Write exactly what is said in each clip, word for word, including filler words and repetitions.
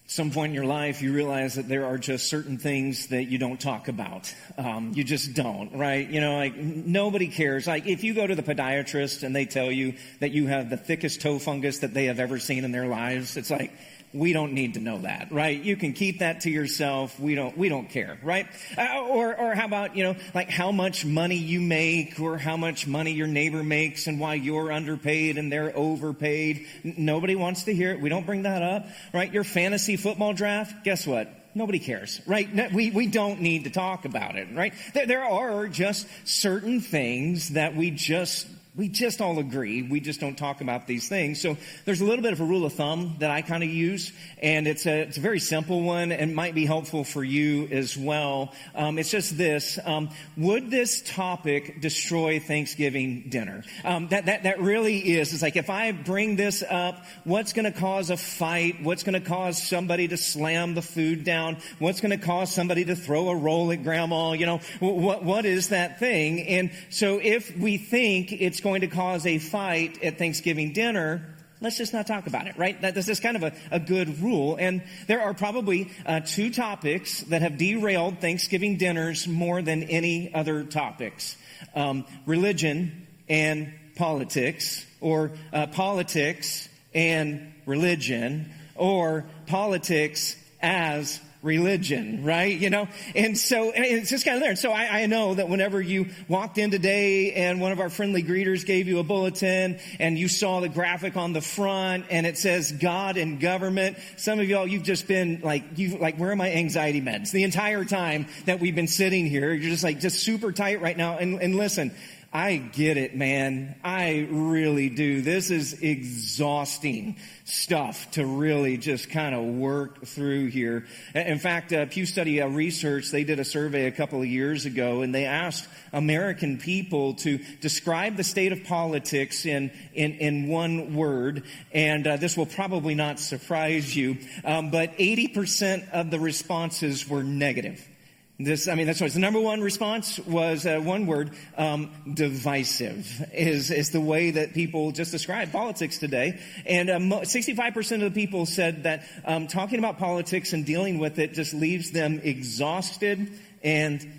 some point in your life, you realize that there are just certain things that you don't talk about. Um, you just don't, right? You know, like nobody cares. Like if you go to the podiatrist and they tell you that you have the thickest toe fungus that they have ever seen in their lives, it's like, we don't need to know that, right? You can keep that to yourself. We don't, we don't care, right? Uh, or, or how about, you know, like how much money you make or how much money your neighbor makes and why you're underpaid and they're overpaid. N- nobody wants to hear it. We don't bring that up, right? Your fantasy football draft, guess what? Nobody cares, right? No, we, we don't need to talk about it, right? There, there are just certain things that we just We just all agree. We just don't talk about these things. So there's a little bit of a rule of thumb that I kind of use, and it's a, it's a very simple one and might be helpful for you as well. Um, it's just this. Um, would this topic destroy Thanksgiving dinner? Um, that, that, that really is. It's like if I bring this up, what's going to cause a fight? What's going to cause somebody to slam the food down? What's going to cause somebody to throw a roll at grandma? You know, what, what is that thing? And so if we think it's going to cause a fight at Thanksgiving dinner, let's just not talk about it, right? That, this is kind of a, a good rule. And there are probably uh, two topics that have derailed Thanksgiving dinners more than any other topics. Um, religion and politics, or uh, politics and religion, or politics as religion, right? You know, and so and it's just kind of there. And so I, I know that whenever you walked in today and one of our friendly greeters gave you a bulletin and you saw the graphic on the front and it says God and government, some of y'all, you've just been like, you like, where are my anxiety meds? The entire time that we've been sitting here, you're just like, just super tight right now. And, and listen, I get it, man. I really do. This is exhausting stuff to really just kind of work through here. In fact, uh, Pew Study uh, Research, they did a survey a couple of years ago, and they asked American people to describe the state of politics in in, in one word. And uh, this will probably not surprise you, um, but eighty percent of the responses were negative. This, I mean, that's what the number one response was. Uh, one word, um, divisive is is the way that people just describe politics today. And um, sixty-five percent of the people said that um, talking about politics and dealing with it just leaves them exhausted and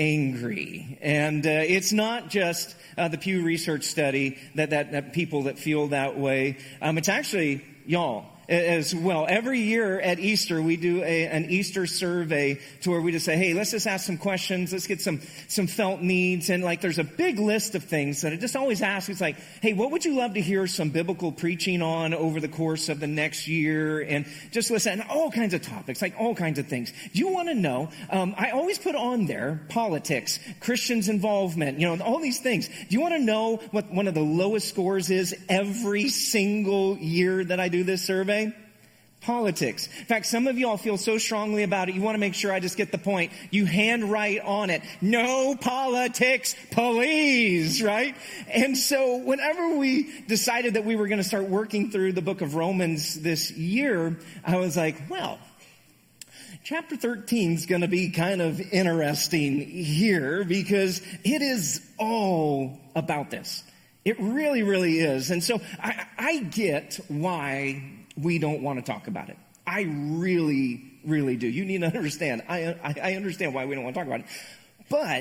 angry. And uh, it's not just uh, the Pew Research study that, that that people that feel that way. Um, it's actually y'all as well. Every year at Easter, we do a, an Easter survey to where we just say, hey, let's just ask some questions. Let's get some, some felt needs. And like, there's a big list of things that I just always ask. It's like, hey, what would you love to hear some biblical preaching on over the course of the next year? And just listen, and all kinds of topics, like all kinds of things. Do you want to know? Um, I always put on there politics, Christians' involvement, you know, all these things. Do you want to know what one of the lowest scores is every single year that I do this survey? Politics. In fact, some of y'all feel so strongly about it, you want to make sure I just get the point. You handwrite on it, no politics, please, right? And so whenever we decided that we were going to start working through the book of Romans this year, I was like, well, chapter thirteen is going to be kind of interesting here because it is all about this. It really, really is. And so I, I get why we don't want to talk about it. I really, really do. You need to understand. I, I, I understand why we don't want to talk about it. But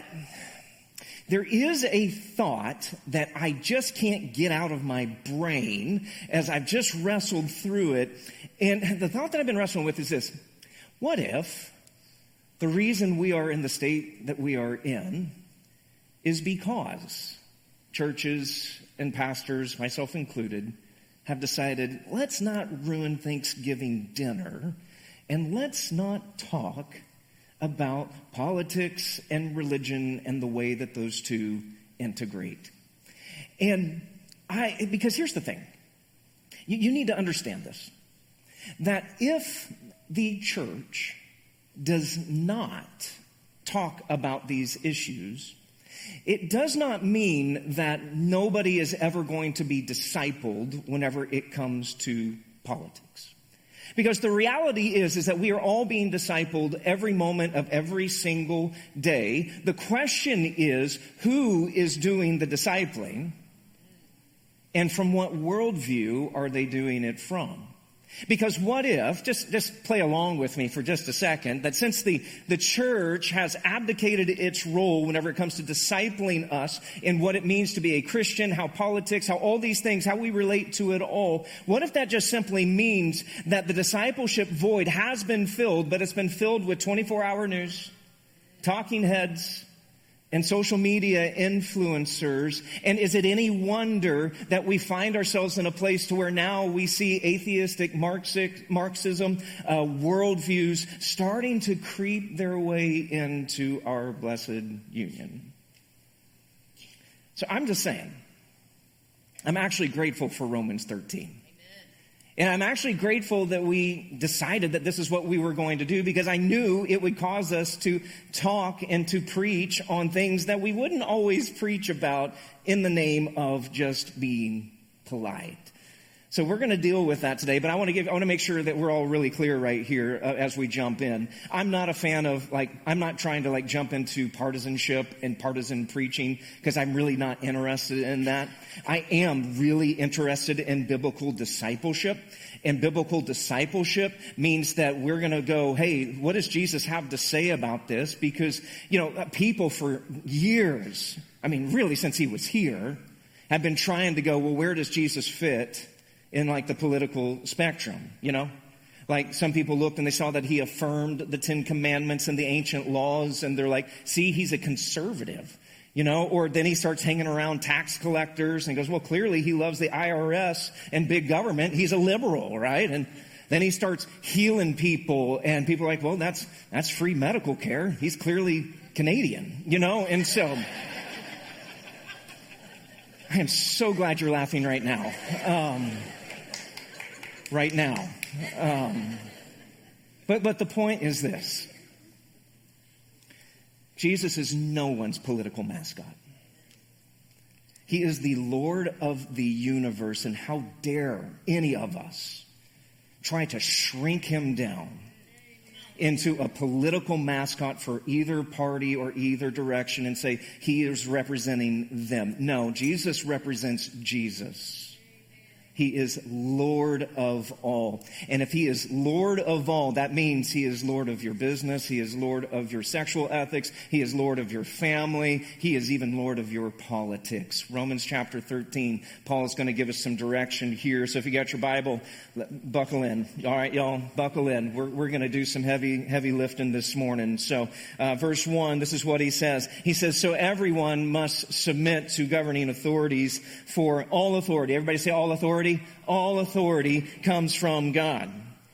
there is a thought that I just can't get out of my brain as I've just wrestled through it. And the thought that I've been wrestling with is this. What if the reason we are in the state that we are in is because churches and pastors, myself included, have decided, let's not ruin Thanksgiving dinner and let's not talk about politics and religion and the way that those two integrate. And I, because here's the thing, you, you need to understand this, that if the church does not talk about these issues, it does not mean that nobody is ever going to be discipled whenever it comes to politics. Because the reality is, is that we are all being discipled every moment of every single day. The question is, who is doing the discipling? And from what worldview are they doing it from? Because what if, just, just play along with me for just a second, that since the, the church has abdicated its role whenever it comes to discipling us in what it means to be a Christian, how politics, how all these things, how we relate to it all, what if that just simply means that the discipleship void has been filled, but it's been filled with twenty-four hour news, talking heads, and social media influencers? And is it any wonder that we find ourselves in a place to where now we see atheistic Marxist, Marxism uh, worldviews starting to creep their way into our blessed union? So I'm just saying, I'm actually grateful for Romans thirteen. And I'm actually grateful that we decided that this is what we were going to do, because I knew it would cause us to talk and to preach on things that we wouldn't always preach about in the name of just being polite. So we're going to deal with that today, but I want to give, I want to make sure that we're all really clear right here uh, as we jump in. I'm not a fan of like, I'm not trying to like jump into partisanship and partisan preaching, because I'm really not interested in that. I am really interested in biblical discipleship. And biblical discipleship means that we're going to go, hey, what does Jesus have to say about this? Because, you know, people for years, I mean, really since he was here, have been trying to go, well, where does Jesus fit in like the political spectrum, you know? Like some people looked and they saw that he affirmed the Ten Commandments and the ancient laws, and they're like, see, he's a conservative, you know? Or then he starts hanging around tax collectors and goes, well, clearly he loves the I R S and big government. He's a liberal, right? And then he starts healing people, and people are like, well, that's, that's free medical care. He's clearly Canadian, you know? And so I am so glad you're laughing right now. Um, right now. Um, but, but the point is this. Jesus is no one's political mascot. He is the Lord of the universe, and how dare any of us try to shrink him down into a political mascot for either party or either direction and say he is representing them. No, Jesus represents Jesus. He is Lord of all. And if he is Lord of all, that means he is Lord of your business. He is Lord of your sexual ethics. He is Lord of your family. He is even Lord of your politics. Romans chapter thirteen, Paul is going to give us some direction here. So if you got your Bible, buckle in. All right, y'all, buckle in. We're, we're going to do some heavy, heavy lifting this morning. So uh, verse one, this is what he says. He says, so everyone must submit to governing authorities, for all authority. Everybody say all authority. All authority comes from God.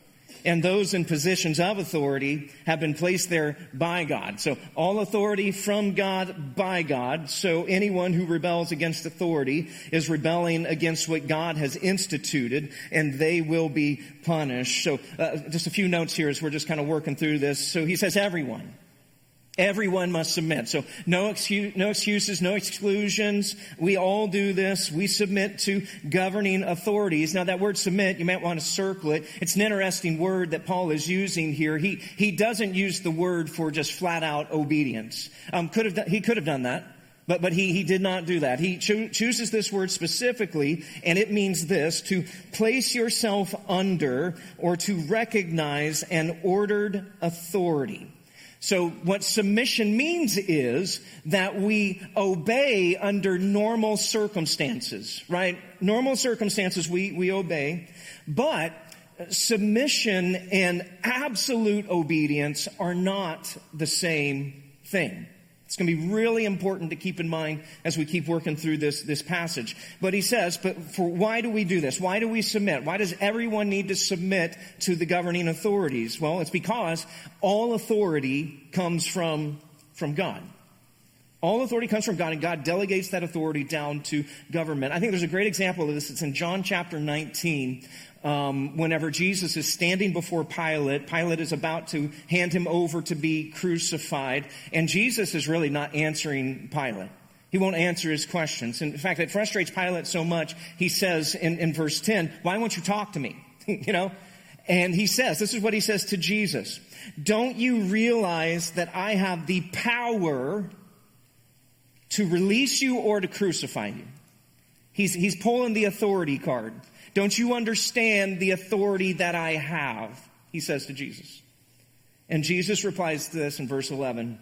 And those in positions of authority have been placed there by God. So all authority from God, by God. So anyone who rebels against authority is rebelling against what God has instituted, and they will be punished. So uh, just a few notes here as we're just kind of working through this. So he says everyone. Everyone must submit. So no excuse, no excuses, no exclusions. We all do this. We submit to governing authorities. Now that word submit, you might want to circle it. It's an interesting word that Paul is using here. He, he doesn't use the word for just flat out obedience. Um, could have, he could have done that, but, but he, he did not do that. He cho- chooses this word specifically, and it means this: to place yourself under or to recognize an ordered authority. So what submission means is that we obey under normal circumstances, right? Normal circumstances we, we obey, but submission and absolute obedience are not the same thing. It's going to be really important to keep in mind as we keep working through this, this passage. But he says, but for why do we do this? Why do we submit? Why does everyone need to submit to the governing authorities? Well, it's because all authority comes from, from God. All authority comes from God, and God delegates that authority down to government. I think there's a great example of this. It's in John chapter nineteen. Um, whenever Jesus is standing before Pilate, Pilate is about to hand him over to be crucified, and Jesus is really not answering Pilate. He won't answer his questions. In fact, it frustrates Pilate so much, he says in, in verse ten, why won't you talk to me? You know? And he says, this is what he says to Jesus: don't you realize that I have the power to release you or to crucify you? He's, he's pulling the authority card. Don't you understand the authority that I have? He says to Jesus. And Jesus replies to this in verse eleven.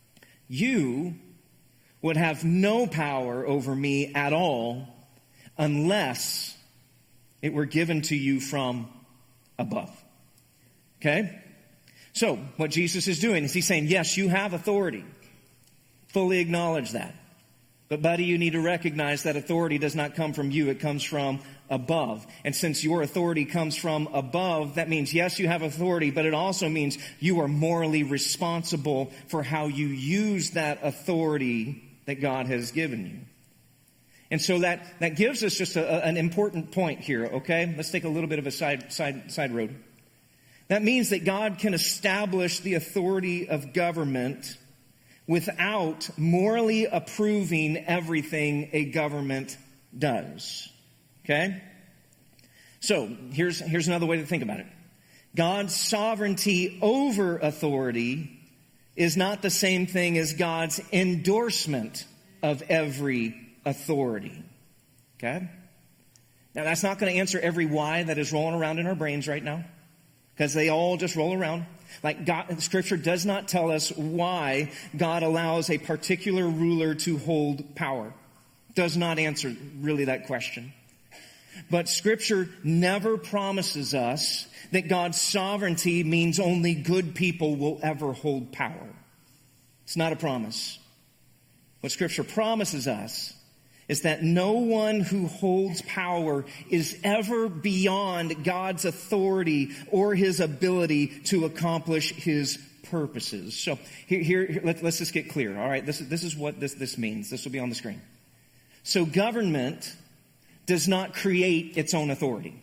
You would have no power over me at all unless it were given to you from above. Okay? So, what Jesus is doing is he's saying, yes, you have authority. Fully acknowledge that. But buddy, you need to recognize that authority does not come from you. It comes from above. And since your authority comes from above, that means, yes, you have authority, but it also means you are morally responsible for how you use that authority that God has given you. And so that, that gives us just a, an important point here, okay? Let's take a little bit of a side, side, side road. That means that God can establish the authority of government without morally approving everything a government does. Okay? So, here's, here's another way to think about it. God's sovereignty over authority is not the same thing as God's endorsement of every authority. Okay? Now, that's not going to answer every why that is rolling around in our brains right now, because they all just roll around. Like God, Scripture does not tell us why God allows a particular ruler to hold power. Does not answer really that question. But Scripture never promises us that God's sovereignty means only good people will ever hold power. It's not a promise. What Scripture promises us is that no one who holds power is ever beyond God's authority or His ability to accomplish His purposes. So here, here let, let's just get clear. All right, this is, this is what this, this means. This will be on the screen. So government does not create its own authority.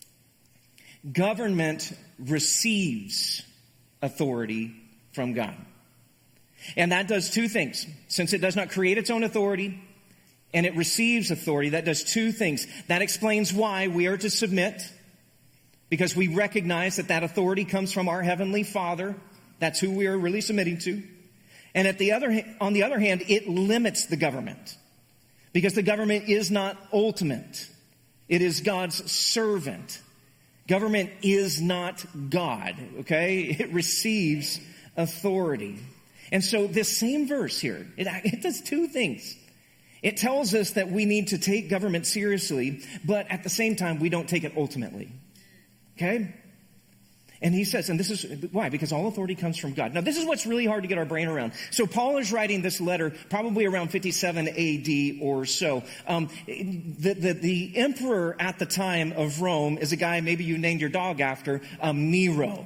Government receives authority from God. And that does two things. Since it does not create its own authority, and it receives authority, that does two things. That explains why we are to submit, because we recognize that that authority comes from our Heavenly Father. That's who we are really submitting to. And at the other, on the other hand, it limits the government, because the government is not ultimate. It is God's servant. Government is not God, okay? It receives authority. And so this same verse here, it, it does two things. It tells us that we need to take government seriously, but at the same time, we don't take it ultimately. Okay? And he says, and this is why, because all authority comes from God. Now, this is what's really hard to get our brain around. So Paul is writing this letter probably around fifty-seven A D or so. Um, the, the, the emperor at the time of Rome is a guy maybe you named your dog after, um, Nero.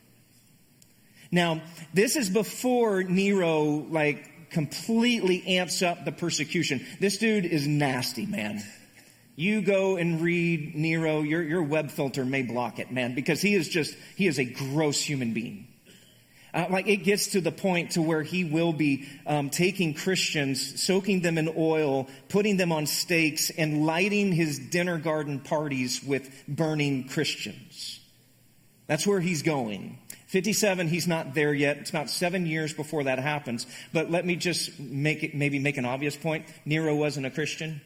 Now, this is before Nero, like, completely amps up the persecution. This dude is nasty, man. You go and read Nero, your, your web filter may block it, man, because he is just, he is a gross human being. Uh, like it gets to the point to where he will be um, taking Christians, soaking them in oil, putting them on stakes, and lighting his dinner garden parties with burning Christians. That's where he's going. fifty-seven, he's not there yet. It's about seven years before that happens. But let me just make it, maybe make an obvious point. Nero wasn't a Christian.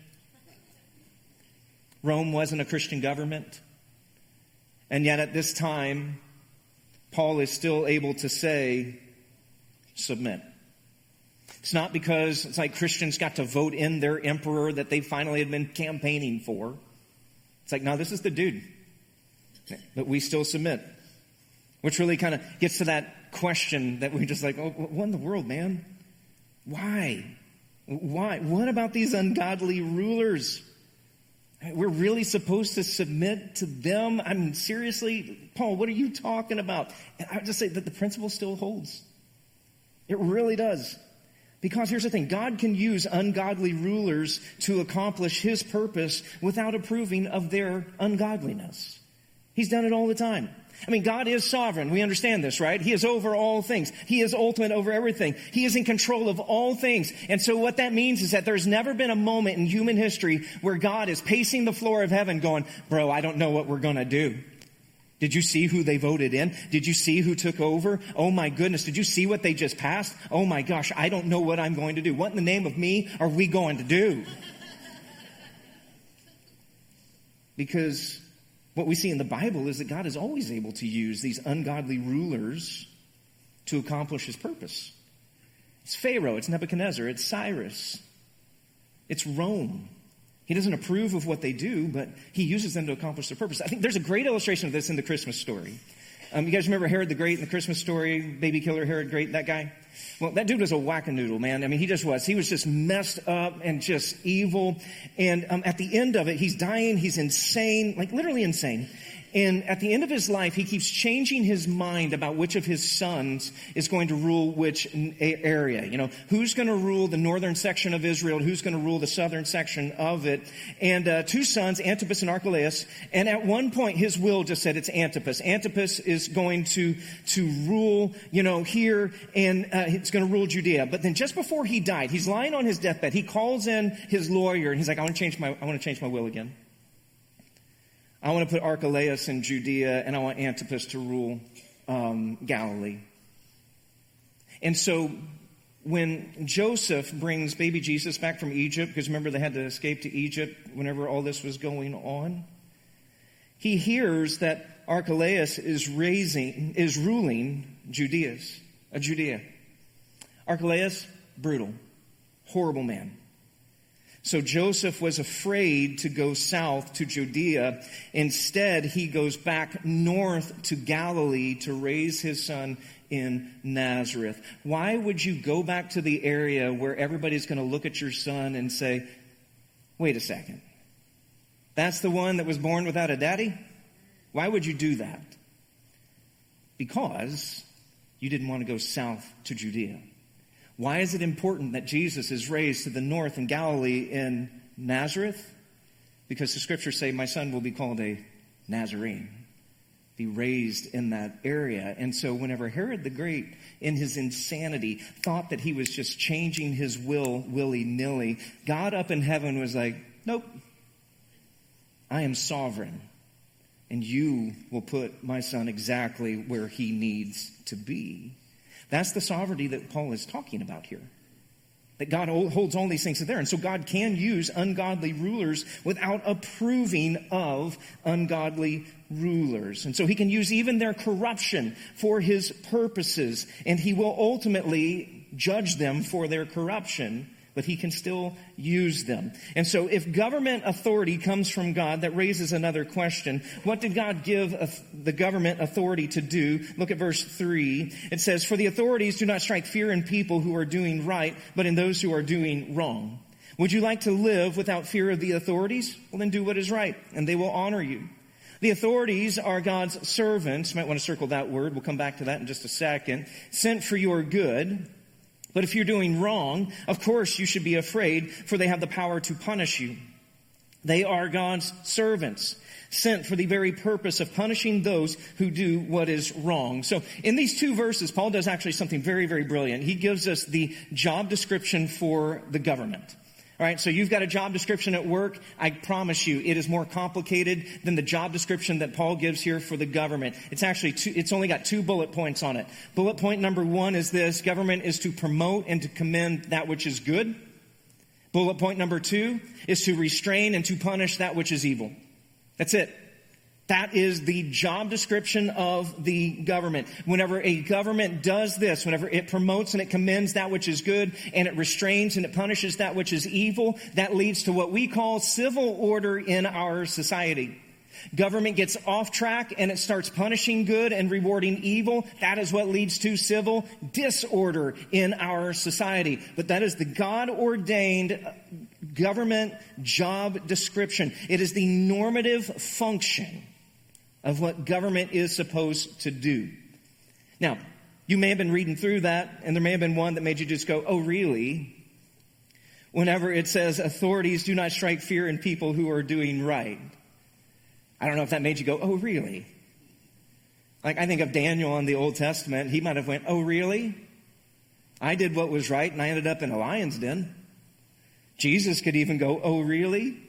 Rome wasn't a Christian government. And yet at this time, Paul is still able to say, submit. It's not because it's like Christians got to vote in their emperor that they finally had been campaigning for. It's like, no, this is the dude. But we still submit. Which really kind of gets to that question that we're just like, oh, what in the world, man? Why? Why? What about these ungodly rulers? We're really supposed to submit to them? I mean, seriously, Paul, what are you talking about? And I would just say that the principle still holds. It really does. Because here's the thing, God can use ungodly rulers to accomplish His purpose without approving of their ungodliness. He's done it all the time. I mean, God is sovereign. We understand this, right? He is over all things. He is ultimate over everything. He is in control of all things. And so what that means is that there's never been a moment in human history where God is pacing the floor of heaven going, bro, I don't know what we're going to do. Did you see who they voted in? Did you see who took over? Oh my goodness. Did you see what they just passed? Oh my gosh, I don't know what I'm going to do. What in the name of me are we going to do? Because what we see in the Bible is that God is always able to use these ungodly rulers to accomplish his purpose. It's Pharaoh, it's Nebuchadnezzar, it's Cyrus, it's Rome. He doesn't approve of what they do, but he uses them to accomplish their purpose. I think there's a great illustration of this in the Christmas story. Um, you guys remember Herod the Great in the Christmas story? Baby killer Herod Great, that guy? Well, that dude was a whack-a-noodle, man. I mean, he just was. He was just messed up and just evil. And um, at the end of it, he's dying. He's insane, like literally insane. And at the end of his life, he keeps changing his mind about which of his sons is going to rule which area. You know, who's going to rule the northern section of Israel, who's going to rule the southern section of it. And uh, two sons, Antipas and Archelaus. And at one point, his will just said it's Antipas. Antipas is going to to rule, you know, here, and uh, it's going to rule Judea. But then just before he died, he's lying on his deathbed. He calls in his lawyer, and he's like, I want to change my, I want to change my will again. I want to put Archelaus in Judea, and I want Antipas to rule um, Galilee. And so when Joseph brings baby Jesus back from Egypt, because remember they had to escape to Egypt whenever all this was going on, he hears that Archelaus is raising, is ruling Judea's, uh, Judea. Archelaus, brutal, horrible man. So Joseph was afraid to go south to Judea. Instead, he goes back north to Galilee to raise his son in Nazareth. Why would you go back to the area where everybody's going to look at your son and say, wait a second, that's the one that was born without a daddy? Why would you do that? Because you didn't want to go south to Judea. Why is it important that Jesus is raised to the north in Galilee in Nazareth? Because the scriptures say, my son will be called a Nazarene, be raised in that area. And so whenever Herod the Great, in his insanity, thought that he was just changing his will willy-nilly, God up in heaven was like, nope, I am sovereign, and you will put my son exactly where he needs to be. That's the sovereignty that Paul is talking about here. That God holds all these things there. And so God can use ungodly rulers without approving of ungodly rulers. And so he can use even their corruption for his purposes. And he will ultimately judge them for their corruption. But he can still use them. And so if government authority comes from God, that raises another question. What did God give the government authority to do? Look at verse three. It says, for the authorities do not strike fear in people who are doing right, but in those who are doing wrong. Would you like to live without fear of the authorities? Well, then do what is right, and they will honor you. The authorities are God's servants. You might want to circle that word. We'll come back to that in just a second. Sent for your good. But if you're doing wrong, of course you should be afraid, for they have the power to punish you. They are God's servants, sent for the very purpose of punishing those who do what is wrong. So in these two verses, Paul does actually something very, very brilliant. He gives us the job description for the government. All right, so you've got a job description at work. I promise you, it is more complicated than the job description that Paul gives here for the government. It's actually two, it's only got two bullet points on it. Bullet point number one is this: government is to promote and to commend that which is good. Bullet point number two is to restrain and to punish that which is evil. That's it. That is the job description of the government. Whenever a government does this, whenever it promotes and it commends that which is good, and it restrains and it punishes that which is evil, that leads to what we call civil order in our society. Government gets off track and it starts punishing good and rewarding evil. That is what leads to civil disorder in our society. But that is the God-ordained government job description. It is the normative function of what government is supposed to do. Now, you may have been reading through that, and there may have been one that made you just go, oh, really? Whenever it says authorities do not strike fear in people who are doing right. I don't know if that made you go, oh, really? Like, I think of Daniel in the Old Testament. He might have went, oh, really? I did what was right, and I ended up in a lion's den. Jesus could even go, oh, really?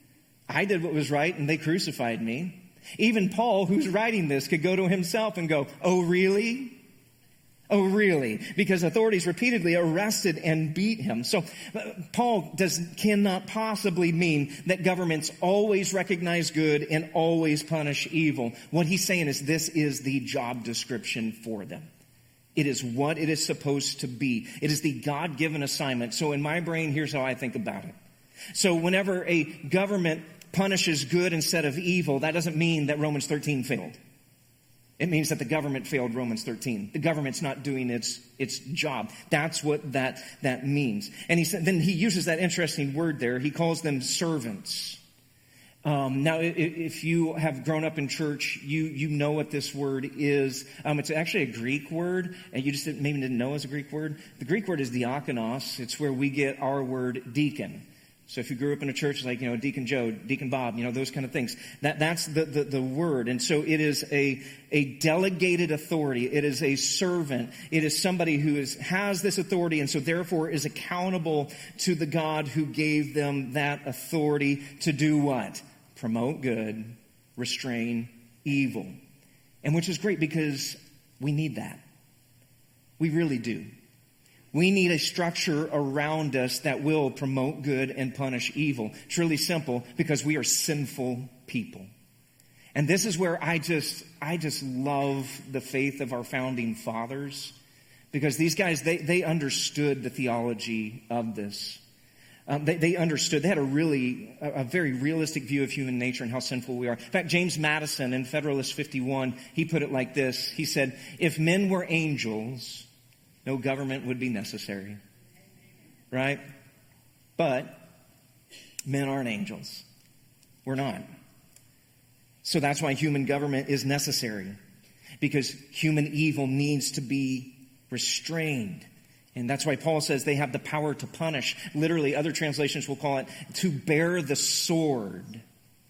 I did what was right, and they crucified me. Even Paul, who's writing this, could go to himself and go, oh, really? Oh, really? Because authorities repeatedly arrested and beat him. So uh, Paul does cannot possibly mean that governments always recognize good and always punish evil. What he's saying is this is the job description for them. It is what it is supposed to be. It is the God-given assignment. So in my brain, here's how I think about it. So whenever a government punishes good instead of evil, that doesn't mean that Romans thirteen failed. It means that the government failed Romans thirteen. The government's not doing its its job. That's what that that means. And he said, then he uses that interesting word there. He calls them servants. Um, now, if you have grown up in church, you you know what this word is. Um, it's actually a Greek word, and you just didn't, maybe didn't know it was a Greek word. The Greek word is diakonos. It's where we get our word deacon. So if you grew up in a church, like, you know, Deacon Joe, Deacon Bob, you know, those kind of things. That, that's the, the, the word. And so it is a, a delegated authority. It is a servant. It is somebody who is, has this authority and so therefore is accountable to the God who gave them that authority to do what? Promote good, restrain evil. And which is great because we need that. We really do. We need a structure around us that will promote good and punish evil. It's really simple because we are sinful people. And this is where I just, I just love the faith of our founding fathers, because these guys, they, they understood the theology of this. Um, they, they understood, they had a really, a, a very realistic view of human nature and how sinful we are. In fact, James Madison in Federalist fifty-one, he put it like this. He said, if men were angels, no government would be necessary, right? But men aren't angels. We're not. So that's why human government is necessary, because human evil needs to be restrained. And that's why Paul says they have the power to punish. Literally, other translations will call it to bear the sword,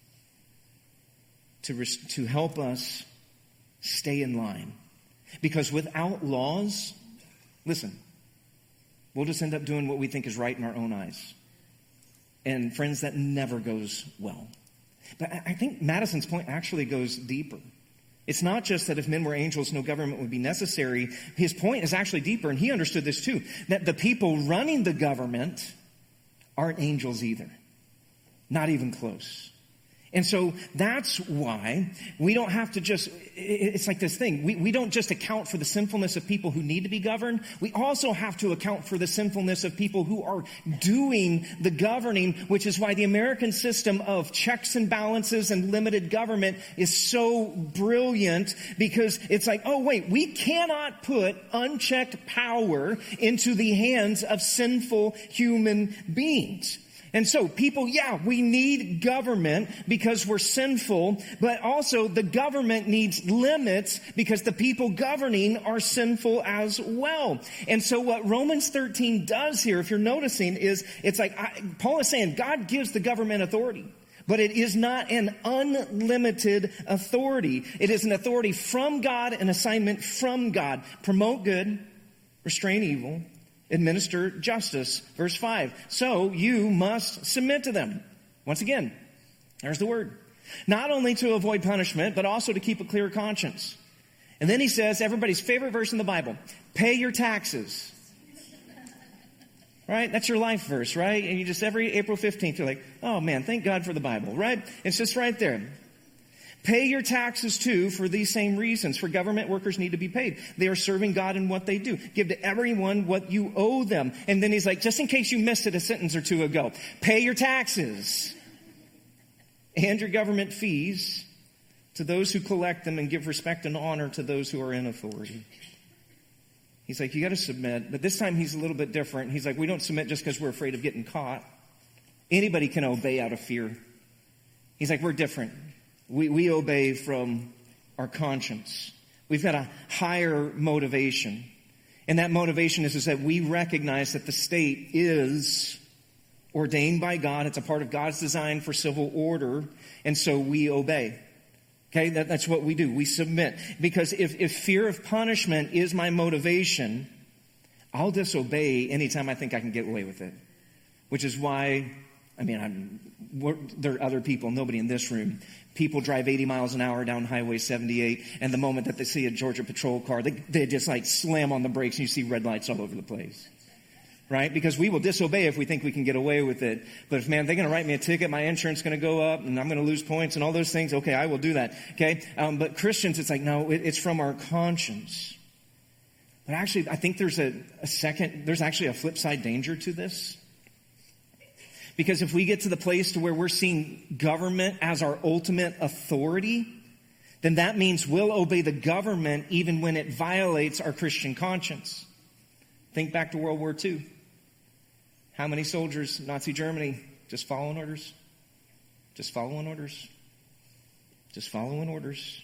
to, res- to help us stay in line. Because without laws, listen, we'll just end up doing what we think is right in our own eyes. And friends, that never goes well. But I think Madison's point actually goes deeper. It's not just that if men were angels, no government would be necessary. His point is actually deeper, and he understood this too, that the people running the government aren't angels either. Not even close. And so that's why we don't have to just, it's like this thing. We, we don't just account for the sinfulness of people who need to be governed. We also have to account for the sinfulness of people who are doing the governing, which is why the American system of checks and balances and limited government is so brilliant, because it's like, oh wait, we cannot put unchecked power into the hands of sinful human beings. And so people, yeah, we need government because we're sinful, but also the government needs limits because the people governing are sinful as well. And so what Romans thirteen does here, if you're noticing, is it's like I, Paul is saying God gives the government authority, but it is not an unlimited authority. It is an authority from God, an assignment from God. Promote good, restrain evil, administer justice. Verse five. So you must submit to them. Once again, there's the word. Not only to avoid punishment, but also to keep a clear conscience. And then he says, everybody's favorite verse in the Bible, pay your taxes. Right? That's your life verse, right? And you just, every April fifteenth, you're like, oh man, thank God for the Bible, right? It's just right there. Pay your taxes too for these same reasons. For government workers need to be paid. They are serving God in what they do. Give to everyone what you owe them. And then he's like, just in case you missed it a sentence or two ago, pay your taxes and your government fees to those who collect them, and give respect and honor to those who are in authority. He's like, you got to submit. But this time he's a little bit different. He's like, we don't submit just because we're afraid of getting caught. Anybody can obey out of fear. He's like, we're different. We, we obey from our conscience. We've got a higher motivation. And that motivation is, is that we recognize that the state is ordained by God. It's a part of God's design for civil order. And so we obey. Okay, that, that's what we do. We submit. Because if, if fear of punishment is my motivation, I'll disobey anytime I think I can get away with it. Which is why I mean, I'm, we're, there are other people, nobody in this room. People drive eighty miles an hour down Highway seventy-eight, and the moment that they see a Georgia patrol car, they, they just like slam on the brakes, and you see red lights all over the place. Right? Because we will disobey if we think we can get away with it. But if, man, they're going to write me a ticket, my insurance is going to go up, and I'm going to lose points and all those things, okay, I will do that. Okay? Um, but Christians, it's like, no, it, it's from our conscience. But actually, I think there's a, a second, there's actually a flip side danger to this. Because if we get to the place to where we're seeing government as our ultimate authority, then that means we'll obey the government even when it violates our Christian conscience. Think back to World War Two. How many soldiers, Nazi Germany, just following orders? Just following orders? Just following orders?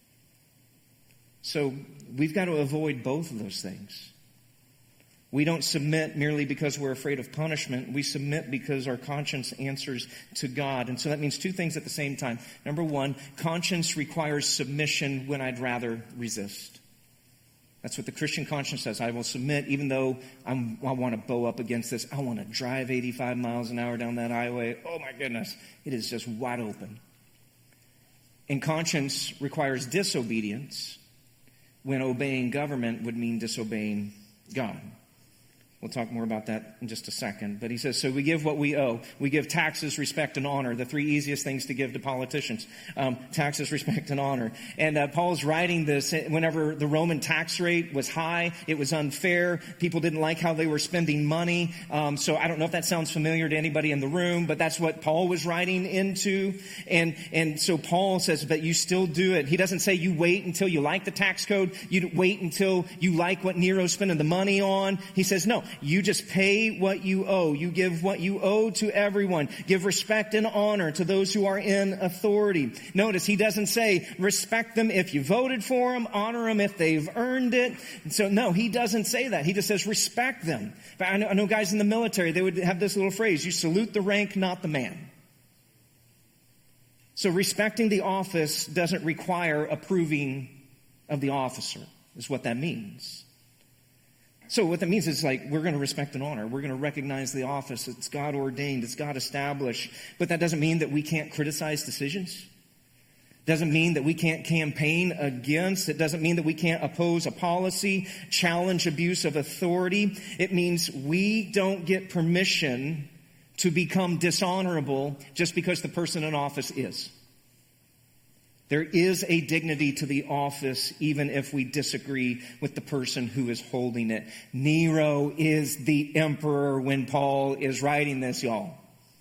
So we've got to avoid both of those things. We don't submit merely because we're afraid of punishment. We submit because our conscience answers to God. And so that means two things at the same time. Number one, conscience requires submission when I'd rather resist. That's what the Christian conscience says. I will submit even though I'm, I want to bow up against this. I want to drive eighty-five miles an hour down that highway. Oh my goodness. It is just wide open. And conscience requires disobedience when obeying government would mean disobeying God. We'll talk more about that in just a second. But he says, so we give what we owe. We give taxes, respect, and honor. The three easiest things to give to politicians. Um, taxes, respect, and honor. And uh, Paul's writing this whenever the Roman tax rate was high. It was unfair. People didn't like how they were spending money. Um, so I don't know if that sounds familiar to anybody in the room, but that's what Paul was writing into. And, and so Paul says, but you still do it. He doesn't say you wait until you like the tax code. You wait until you like what Nero's spending the money on. He says, no. You just pay what you owe. You give what you owe to everyone. Give respect and honor to those who are in authority. Notice he doesn't say respect them if you voted for them, honor them if they've earned it. And so no, he doesn't say that. He just says respect them. I know, I know guys in the military, they would have this little phrase, you salute the rank, not the man. So respecting the office doesn't require approving of the officer, is what that means. So what that means is like we're going to respect and honor. We're going to recognize the office. It's God ordained. It's God established. But that doesn't mean that we can't criticize decisions. Doesn't mean that we can't campaign against. It doesn't mean that we can't oppose a policy, challenge abuse of authority. It means we don't get permission to become dishonorable just because the person in office is. There is a dignity to the office even if we disagree with the person who is holding it. Nero is the emperor when Paul is writing this, y'all.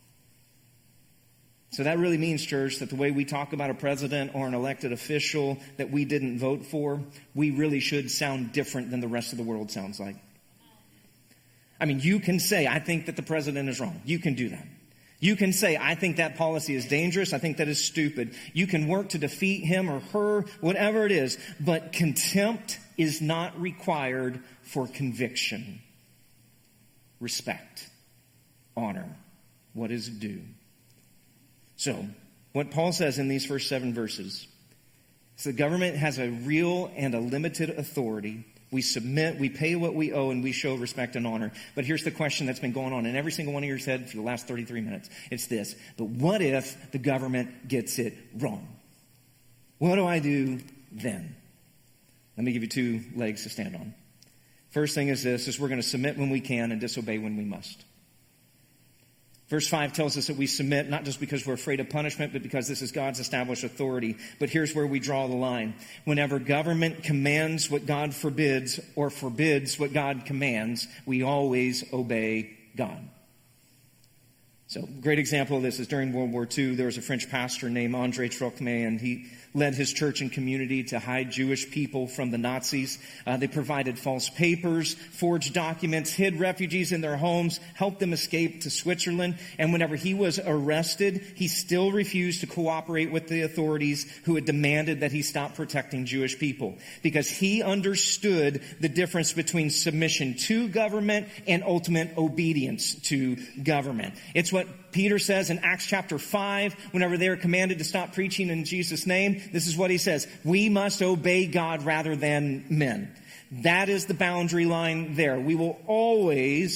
So that really means, church, that the way we talk about a president or an elected official that we didn't vote for, we really should sound different than the rest of the world sounds like. I mean, you can say, I think that the president is wrong. You can do that. You can say, I think that policy is dangerous. I think that is stupid. You can work to defeat him or her, whatever it is. But contempt is not required for conviction. Respect. Honor. What is due. So, what Paul says in these first seven verses is the government has a real and a limited authority. We submit, we pay what we owe, and we show respect and honor. But here's the question that's been going on in every single one of your heads for the last thirty-three minutes. It's this. But what if the government gets it wrong? What do I do then? Let me give you two legs to stand on. First thing is this, is we're going to submit when we can and disobey when we must. Verse five tells us that we submit not just because we're afraid of punishment, but because this is God's established authority. But here's where we draw the line. Whenever government commands what God forbids or forbids what God commands, we always obey God. So, great example of this is during World War Two, there was a French pastor named André Trocmé, and he led his church and community to hide Jewish people from the Nazis. Uh, they provided false papers, forged documents, hid refugees in their homes, helped them escape to Switzerland. And whenever he was arrested, he still refused to cooperate with the authorities who had demanded that he stop protecting Jewish people, because he understood the difference between submission to government and ultimate obedience to government. It's what Peter says in Acts chapter five, whenever they are commanded to stop preaching in Jesus' name. This is what he says. We must obey God rather than men. That is the boundary line there. We will always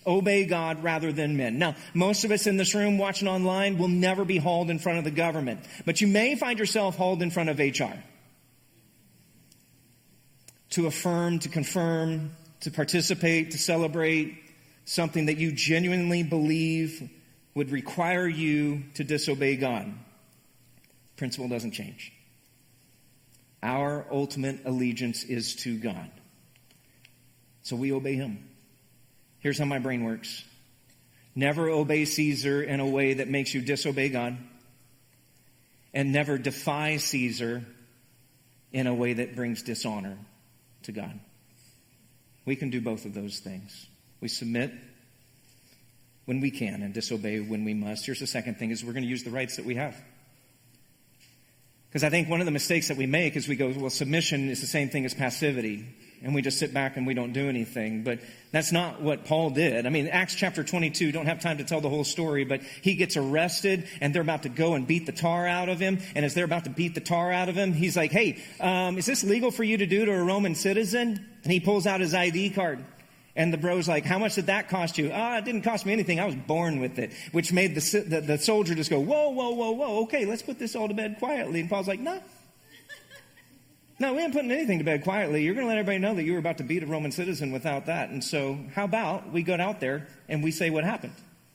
Obey God rather than men. Now, most of us in this room watching online will never be hauled in front of the government, but you may find yourself hauled in front of H R to affirm, to confirm, to participate, to celebrate something that you genuinely believe would require you to disobey God. Principle doesn't change. Our ultimate allegiance is to God. So we obey him. Here's how my brain works. Never obey Caesar in a way that makes you disobey God. And never defy Caesar in a way that brings dishonor to God. We can do both of those things. We submit when we can and disobey when we must. Here's the second thing is we're going to use the rights that we have. Because I think one of the mistakes that we make is we go, well, submission is the same thing as passivity. And we just sit back and we don't do anything. But that's not what Paul did. I mean, Acts chapter twenty-two, don't have time to tell the whole story, but he gets arrested and they're about to go and beat the tar out of him. And as they're about to beat the tar out of him, he's like, hey, um, is this legal for you to do to a Roman citizen? And he pulls out his I D card. And the bro's like, how much did that cost you? Ah, oh, it didn't cost me anything. I was born with it. Which made the, the, the soldier just go, whoa, whoa, whoa, whoa. Okay, let's put this all to bed quietly. And Paul's like, no. No, we ain't putting anything to bed quietly. You're going to let everybody know that you were about to beat a Roman citizen without that. And so how about we go out there and we say what happened?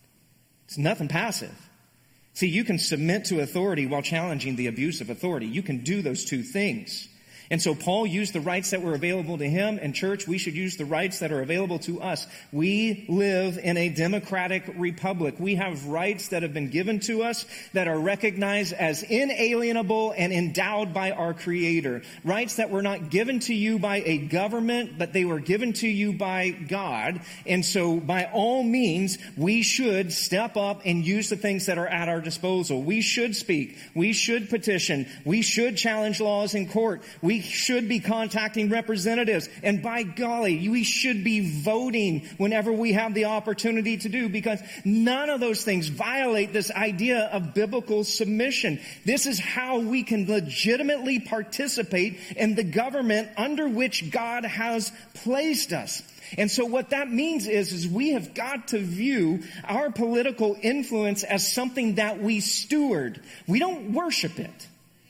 It's nothing passive. See, you can submit to authority while challenging the abuse of authority. You can do those two things. And so Paul used the rights that were available to him, and church, we should use the rights that are available to us. We live in a democratic republic. We have rights that have been given to us that are recognized as inalienable and endowed by our Creator. Rights that were not given to you by a government, but they were given to you by God. And so by all means, we should step up and use the things that are at our disposal. We should speak. We should petition. We should challenge laws in court. We should be contacting representatives. And by golly, we should be voting whenever we have the opportunity to do, because none of those things violate this idea of biblical submission. This is how we can legitimately participate in the government under which God has placed us. And so what that means is, is we have got to view our political influence as something that we steward. We don't worship it.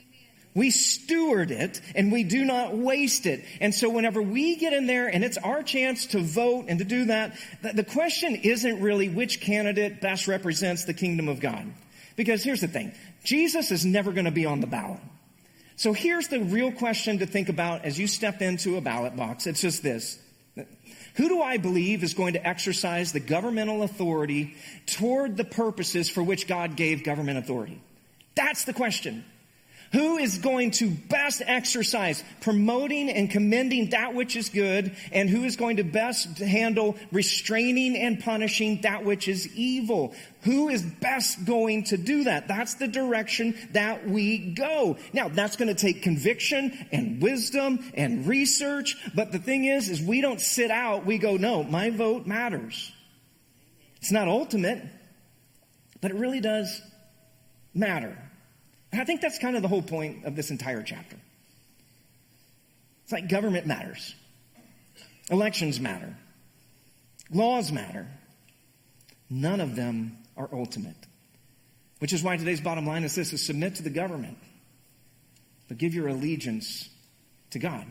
We steward it, and we do not waste it. And so whenever we get in there and it's our chance to vote and to do that, the question isn't really which candidate best represents the kingdom of God. Because here's the thing. Jesus is never going to be on the ballot. So here's the real question to think about as you step into a ballot box. It's just this. Who do I believe is going to exercise the governmental authority toward the purposes for which God gave government authority? That's the question. Who is going to best exercise promoting and commending that which is good, and who is going to best handle restraining and punishing that which is evil? Who is best going to do that? That's the direction that we go. Now, that's going to take conviction and wisdom and research, but the thing is, is we don't sit out. We go, no, my vote matters. It's not ultimate, but it really does matter. And I think that's kind of the whole point of this entire chapter. It's like government matters. Elections matter. Laws matter. None of them are ultimate. Which is why today's bottom line is this, is submit to the government, but give your allegiance to God.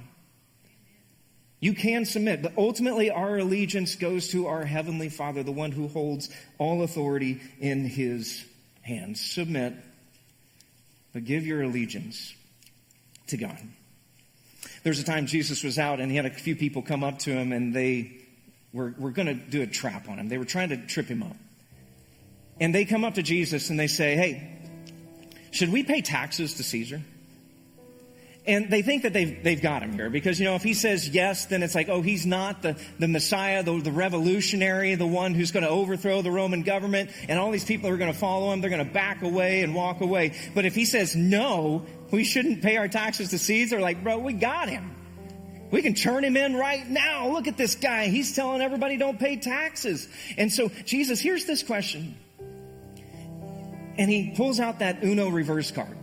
You can submit, but ultimately our allegiance goes to our Heavenly Father, the one who holds all authority in His hands. Submit, but give your allegiance to God. There's a time Jesus was out and he had a few people come up to him and they were, were going to do a trap on him. They were trying to trip him up. And they come up to Jesus and they say, hey, should we pay taxes to Caesar? And they think that they've, they've got him here because, you know, if he says yes, then it's like, oh, he's not the, the Messiah, the, the revolutionary, the one who's going to overthrow the Roman government. And all these people are going to follow him. They're going to back away and walk away. But if he says no, we shouldn't pay our taxes to Caesar, like, bro, we got him. We can turn him in right now. Look at this guy. He's telling everybody don't pay taxes. And so, Jesus, here's this question. And he pulls out that Uno reverse card.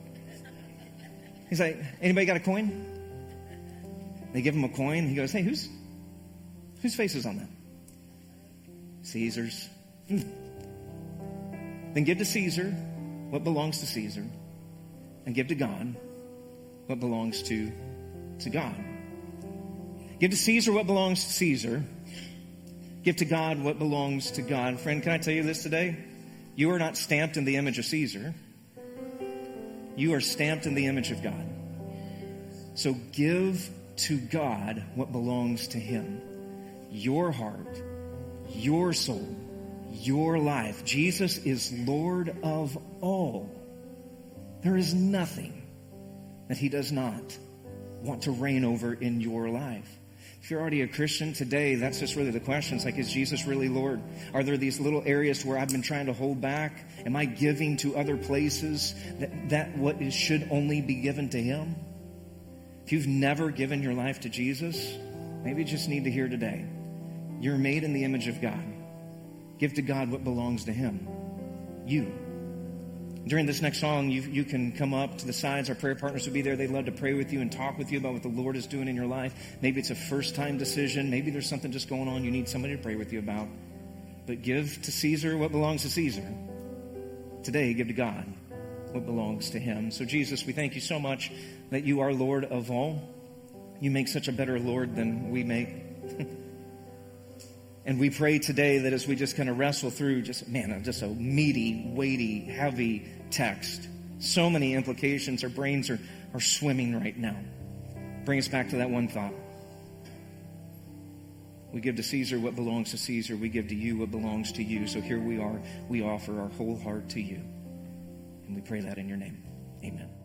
He's like, anybody got a coin? They give him a coin. He goes, hey, whose, whose face is on that? Caesar's. Hmm. Then give to Caesar what belongs to Caesar, and give to God what belongs to, to God. Give to Caesar what belongs to Caesar. Give to God what belongs to God. Friend, can I tell you this today? You are not stamped in the image of Caesar. You are stamped in the image of God. So give to God what belongs to Him. Your heart, your soul, your life. Jesus is Lord of all. There is nothing that He does not want to reign over in your life. If you're already a Christian today, that's just really the question. It's like, is Jesus really Lord? Are there these little areas where I've been trying to hold back? Am I giving to other places that, that what is, should only be given to Him? If you've never given your life to Jesus, maybe you just need to hear today. You're made in the image of God. Give to God what belongs to Him. You. During this next song, you, you can come up to the sides. Our prayer partners will be there. They'd love to pray with you and talk with you about what the Lord is doing in your life. Maybe it's a first-time decision. Maybe there's something just going on you need somebody to pray with you about. But give to Caesar what belongs to Caesar. Today, give to God what belongs to Him. So, Jesus, we thank you so much that you are Lord of all. You make such a better Lord than we make. And we pray today that as we just kind of wrestle through just, man, just a meaty, weighty, heavy text, so many implications, our brains are, are swimming right now. Bring us back to that one thought. We give to Caesar what belongs to Caesar. We give to you what belongs to you. So here we are. We offer our whole heart to you. And we pray that in your name. Amen.